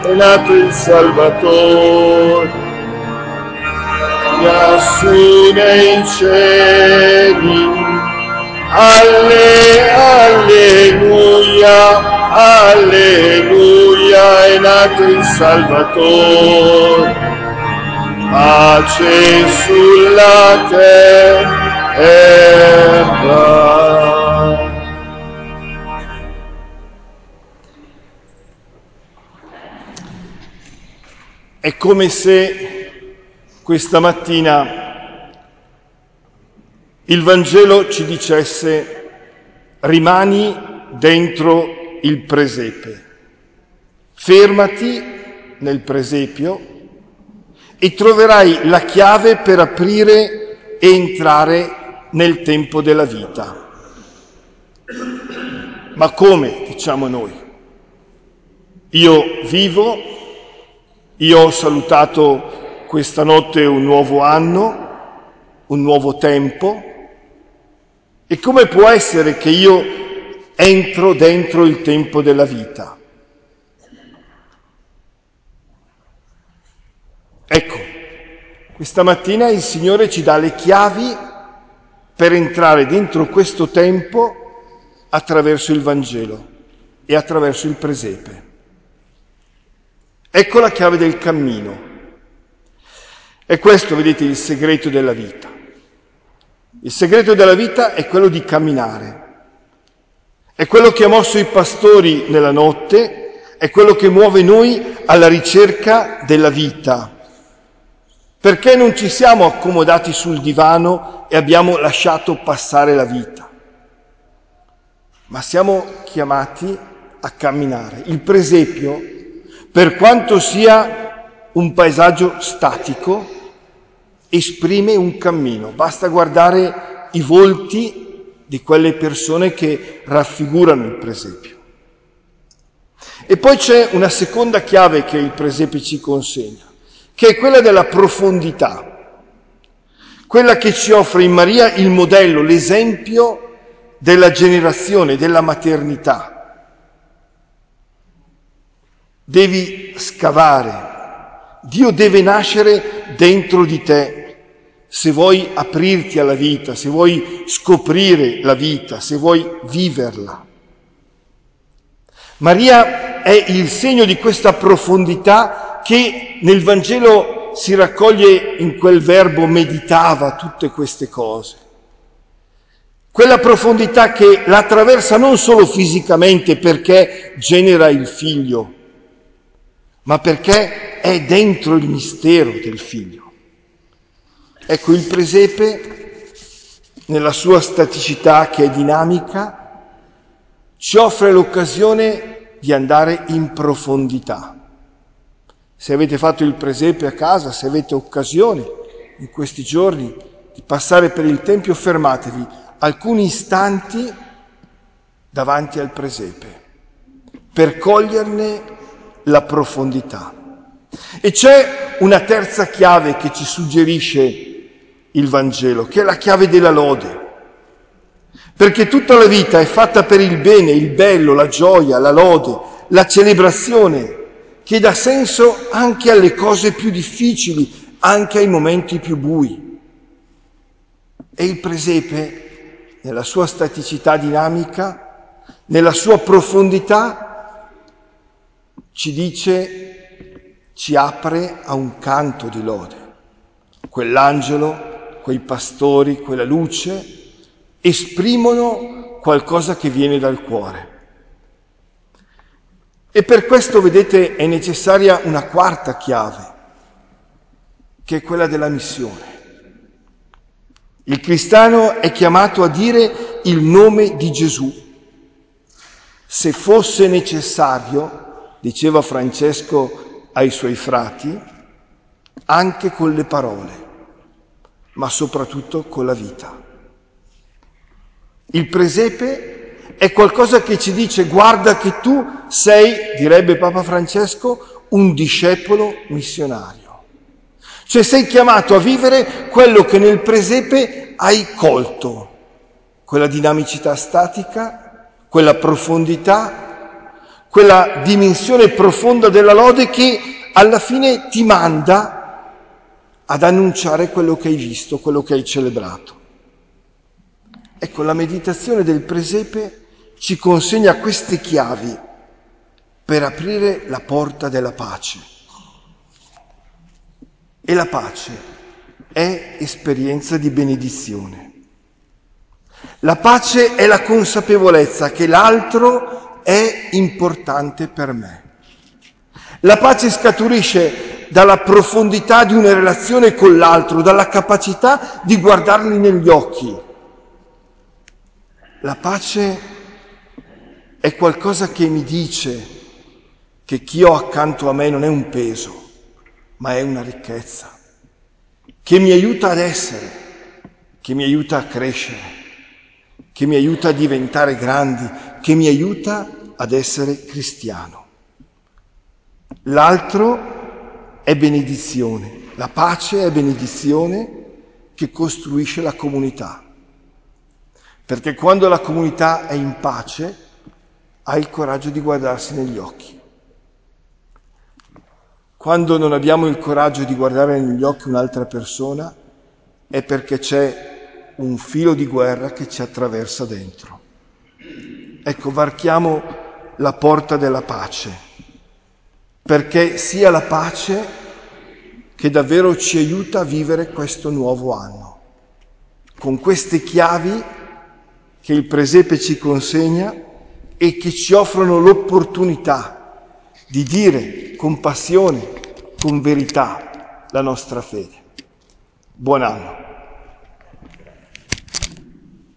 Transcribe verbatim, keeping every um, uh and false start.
è nato il Salvatore, lassù nei cieli. Alle, alleluia, alleluia, è nato il Salvatore, pace sulla terra. È come se questa mattina il Vangelo ci dicesse: rimani dentro il presepe, fermati nel presepio e troverai la chiave per aprire e entrare nel tempo della vita. Ma come, diciamo noi? Io vivo, io ho salutato questa notte un nuovo anno, un nuovo tempo, e come può essere che io entro dentro il tempo della vita? Ecco, questa mattina il Signore ci dà le chiavi per entrare dentro questo tempo attraverso il Vangelo e attraverso il presepe. Ecco la chiave del cammino. E questo, vedete, il segreto della vita. Il segreto della vita è quello di camminare. È quello che ha mosso i pastori nella notte, è quello che muove noi alla ricerca della vita. Perché non ci siamo accomodati sul divano e abbiamo lasciato passare la vita, ma siamo chiamati a camminare. Il presepio, per quanto sia un paesaggio statico, esprime un cammino. Basta guardare i volti di quelle persone che raffigurano il presepio. E poi c'è una seconda chiave che il presepe ci consegna, che è quella della profondità, quella che ci offre in Maria il modello, l'esempio della generazione, della maternità. Devi scavare, Dio deve nascere dentro di te se vuoi aprirti alla vita, se vuoi scoprire la vita, se vuoi viverla. Maria è il segno di questa profondità che nel Vangelo si raccoglie in quel verbo meditava tutte queste cose. Quella profondità che la attraversa non solo fisicamente perché genera il figlio, ma perché è dentro il mistero del figlio. Ecco, il presepe, nella sua staticità che è dinamica, ci offre l'occasione di andare in profondità. Se avete fatto il presepe a casa, se avete occasione in questi giorni di passare per il Tempio, fermatevi alcuni istanti davanti al presepe per coglierne la profondità. E c'è una terza chiave che ci suggerisce il Vangelo, che è la chiave della lode. Perché tutta la vita è fatta per il bene, il bello, la gioia, la lode, la celebrazione, che dà senso anche alle cose più difficili, anche ai momenti più bui. E il presepe, nella sua staticità dinamica, nella sua profondità, ci dice, ci apre a un canto di lode. Quell'angelo, quei pastori, quella luce esprimono qualcosa che viene dal cuore. E per questo, vedete, è necessaria una quarta chiave, che è quella della missione. Il cristiano è chiamato a dire il nome di Gesù. Se fosse necessario, diceva Francesco ai suoi frati, anche con le parole, ma soprattutto con la vita. Il presepe è qualcosa che ci dice: guarda che tu sei, direbbe Papa Francesco, un discepolo missionario. Cioè sei chiamato a vivere quello che nel presepe hai colto, quella dinamicità statica, quella profondità, quella dimensione profonda della lode che alla fine ti manda ad annunciare quello che hai visto, quello che hai celebrato. Ecco, la meditazione del presepe ci consegna queste chiavi per aprire la porta della pace. E la pace è esperienza di benedizione. La pace è la consapevolezza che l'altro è importante per me. La pace scaturisce dalla profondità di una relazione con l'altro, dalla capacità di guardarli negli occhi. La pace è qualcosa che mi dice che chi ho accanto a me non è un peso, ma è una ricchezza, che mi aiuta ad essere, che mi aiuta a crescere, che mi aiuta a diventare grandi, che mi aiuta ad essere cristiano. L'altro è benedizione, la pace è benedizione che costruisce la comunità. Perché quando la comunità è in pace, ha il coraggio di guardarsi negli occhi. Quando non abbiamo il coraggio di guardare negli occhi un'altra persona, è perché c'è un filo di guerra che ci attraversa dentro. Ecco, varchiamo la porta della pace, perché sia la pace che davvero ci aiuta a vivere questo nuovo anno. Con queste chiavi che il presepe ci consegna e che ci offrono l'opportunità di dire con passione, con verità, la nostra fede. Buon anno.